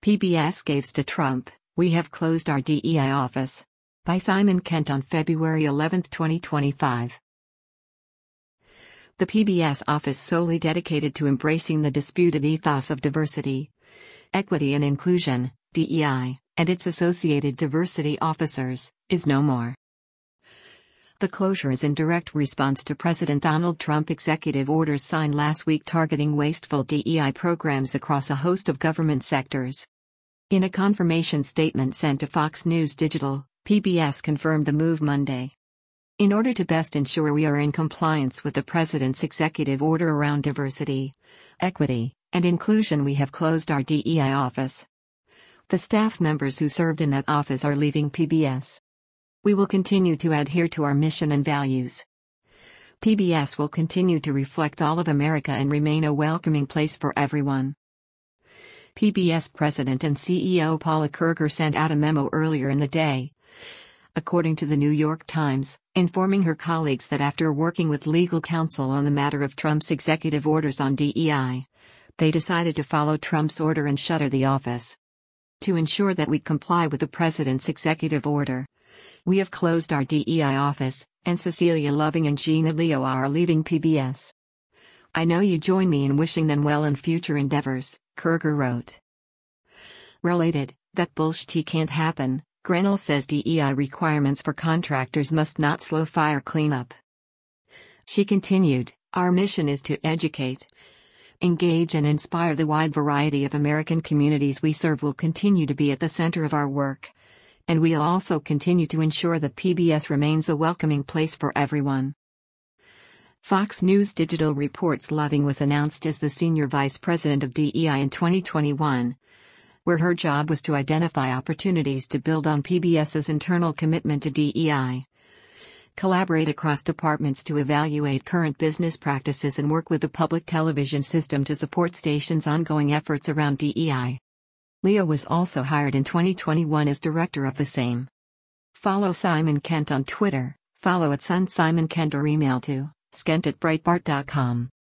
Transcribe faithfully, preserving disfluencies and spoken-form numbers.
P B S gives to Trump, "We have closed our D E I office." By Simon Kent on February eleventh, twenty twenty-five. The P B S office solely dedicated to embracing the disputed ethos of diversity, equity and inclusion, D E I, and its associated diversity officers, is no more. The closure is in direct response to President Donald Trump executive orders signed last week targeting wasteful D E I programs across a host of government sectors. In a confirmation statement sent to Fox News Digital, P B S confirmed the move Monday. In order to best ensure we are in compliance with the President's executive order around diversity, equity, and inclusion, we have closed our D E I office. The staff members who served in that office are leaving P B S. We will continue to adhere to our mission and values. P B S will continue to reflect all of America and remain a welcoming place for everyone. P B S President and C E O Paula Kerger sent out a memo earlier in the day, according to the New York Times, informing her colleagues that after working with legal counsel on the matter of Trump's executive orders on D E I, they decided to follow Trump's order and shutter the office. To ensure that we comply with the President's executive order, we have closed our D E I office, and Cecilia Loving and Gina Leo are leaving P B S. I know you join me in wishing them well in future endeavors, Kerger wrote. Related, that bullshit can't happen. Grenell says D E I requirements for contractors must not slow fire cleanup. She continued, "Our mission is to educate, engage and inspire the wide variety of American communities we serve will continue to be at the center of our work, and we'll also continue to ensure that P B S remains a welcoming place for everyone." Fox News Digital reports Loving was announced as the Senior Vice President of D E I in twenty twenty-one, where her job was to identify opportunities to build on PBS's internal commitment to D E I, collaborate across departments to evaluate current business practices and work with the public television system to support stations' ongoing efforts around D E I. Leo was also hired in twenty twenty-one as director of the same. Follow Simon Kent on Twitter, follow at Sun Simon Kent or email to skent at breitbart dot com.